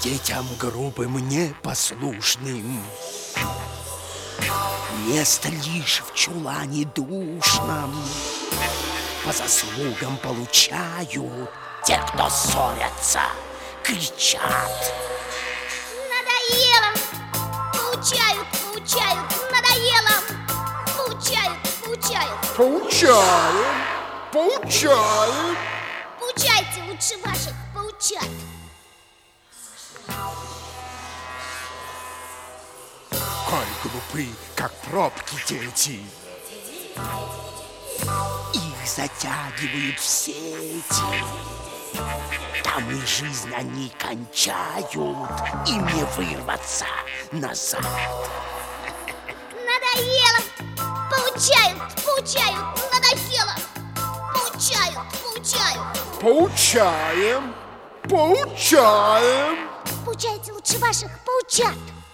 Детям грубым, непослушным место лишь в чулане душном. По заслугам получают те, кто ссорятся, кричат. Надоело! Поучают, надоело! Поучают. Поучаем. Поучайте лучше ваших, поучать. Коль глупы, как пробки дети, их затягивают в сети. Там и жизнь они кончают, им не вырваться назад. Надоело! Поучают, надоело! Поучают. Поучаем. Поучайте лучше ваших, поучат.